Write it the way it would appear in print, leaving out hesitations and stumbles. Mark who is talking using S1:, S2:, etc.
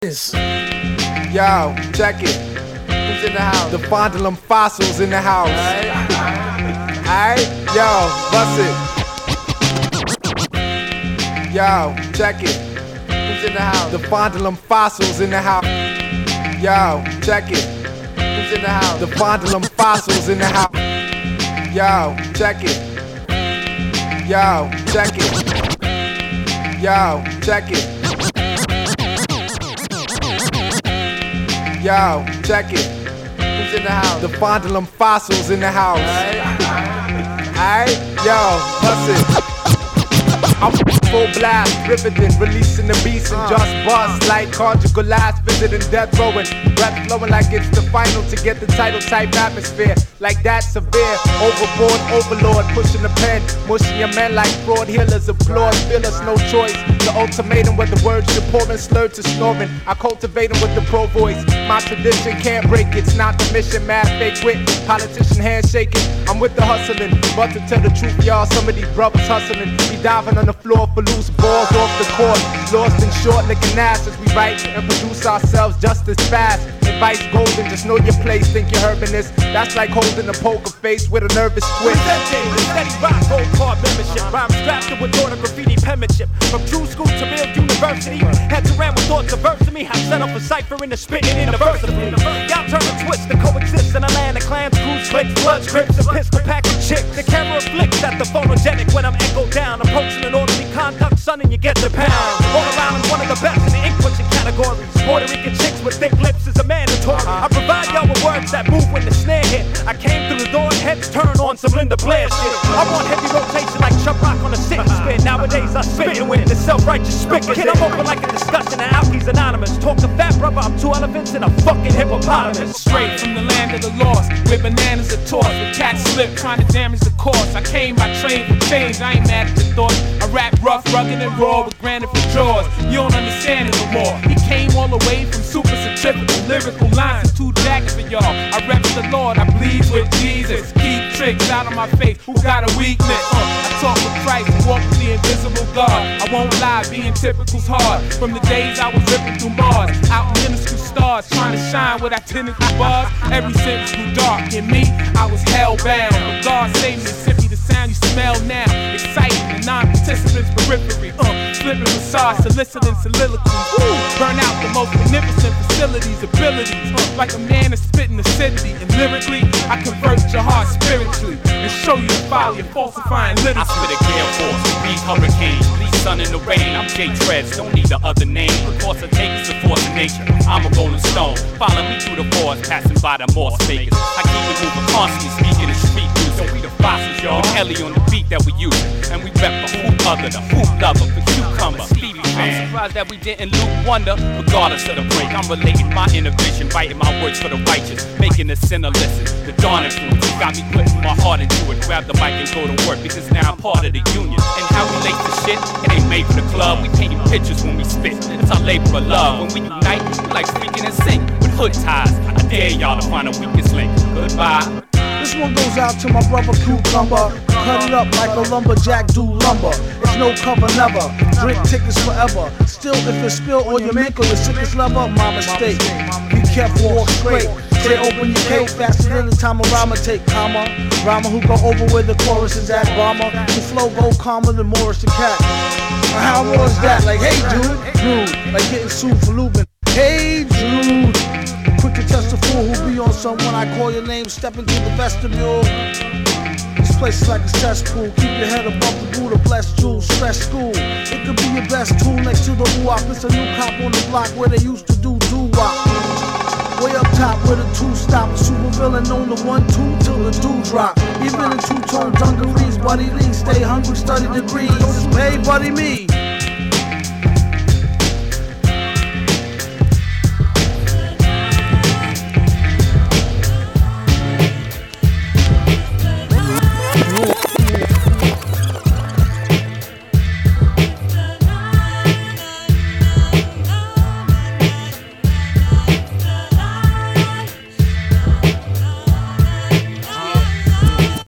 S1: Yo, check it. Who's in the house? The Fondulum fossils in the house. Alright, yo, bust it. Yo, check it. Who's in the house? The Fondulum fossils in the house. Yo, check it. Who's in the house? The Fondulum fossils in the house. Yo, check it. Yo, check it. Yo, check it. Yo, check it. Who's in the house? The Fondulum fossils in the house. Alright, yo, bust it. I'm full blast, riveting, releasing the beast and just bust like conjugal last, visiting death row and breath flowing like it's the final to get the title type atmosphere. Like that severe, overboard overlord, pushing the pen, mushing your men like fraud healers, applaud, feel us no choice. The ultimatum with the words you're pouring, slurred to snoring. I cultivate them with the pro voice. My tradition can't break, it's not the mission, mad fake wit, politician handshaking. I'm with the hustling, but to tell the truth, y'all, some of these brothers hustling, be diving on the floor for loose balls off the court, lost in short licking ass as we write and produce ourselves just as fast. Advice golden, just know your place, think you're herbing this. That's like holding a poker face with a nervous twist.
S2: Steady rock, gold card membership, rhymes drafted with order graffiti penmanship. From true school to real university, heads around with thoughts diverse to me. I set up a cipher in the spitting in the verse of me. Y'all turn and twist to coexist in a land of clans, crews, clicks, bloods, grips, and pistol packing chicks. The camera flicks at the phonogenic when I'm echoed down, approaching an orderly conduct, son, and you get the pound. All around I'm one of the best in the ink pushing categories. Puerto Rican chicks with thick lips is a mandatory. I provide y'all with words that move when the snare hit. I came through the door and heads turn on some Linda Blair shit. I want heavy rotation like Chuck Rock on a sitting spin. Nowadays I spittin' with the self-righteous spigot. Kid, I'm open like a discussion of Alkies Anonymous. Talk to fat brother, I'm two elephants and a fucking hippopotamus.
S3: Straight from the land of the lost, where bananas are tossed, with cats slip trying to damage the course. I came by train for change, I ain't mad at your thoughts. I rap rough, rugged and raw with granite for jaws. You don't understand it no more. He came all the way from super centrifugal lyrical lines, too jagged for y'all. I rep the Lord, I bleed with Jesus. Keep tricks out of my face, who got a weakness? I talk with Christ and walk with the invisible God. I won't lie, being typical's hard. From the days I was ripping through Mars, out in minuscule stars, trying to shine with identical bars. Every sentence grew dark in me, I was hellbound. But God saved me, sent me the sound you smell now. Exciting the non-participants' periphery. Flipping facades, soliciting soliloquies. Burn out the most magnificent facilities, abilities. Like a man is spitting acidity. And lyrically, I convert your heart spiritually and show you the folly of falsifying literature.
S4: I spit a gale force, breathe hurricanes, bleed sun in the rain. I'm Jay Treads, don't need the other name. The course I take is the force of nature. I'm a rolling stone, follow me through the forest, passing by the Moss Vegas. I keep it moving, constantly speaking in street news. Don't be the fossils, y'all. Ellie on the beat that we use, and we rep the hoop other, the hoop lover, the cucumber, Stevie fan. I'm surprised that we didn't lose wonder, regardless of the break. I'm relating my inner vision, writing my words for the righteous, making the sinner listen. The dawn influence got me putting my heart into it. Grab the mic and go to work, because now I'm part of the union. And how we late the shit, it ain't made for the club. We painting pictures when we spit, it's our labor of love. When we unite, we like speaking and sing with hood ties. I dare y'all to find a weakest link. Goodbye.
S5: This one goes out to my brother Cucumber. Cut it up like a lumberjack do lumber. It's no cover never. Drink tickets forever. Still, if it spill on your mink or your sickest lover, my mistake. Be careful, walk straight. Say open your cake faster than the time a rhymer take, comma. Rhymer who go over where the chorus is at, bomber. The flow go calmer than Morris the Cat. Now how was that? Like, hey dude, rude. Like getting sued for looping. Hey dude. Quick to test a fool who be on someone. I call your name, step into the vestibule. This place is like a cesspool. Keep your head above the Buddha, bless jewels, stress school. It could be your best tool next to the woo-wop. It's a new cop on the block where they used to do doo-wop. Way up top where the two stop. Super villain on the 1-2 till the do drop. Even in two-tone dungarees, Buddy Lee, stay hungry, study degrees. Hey, buddy me.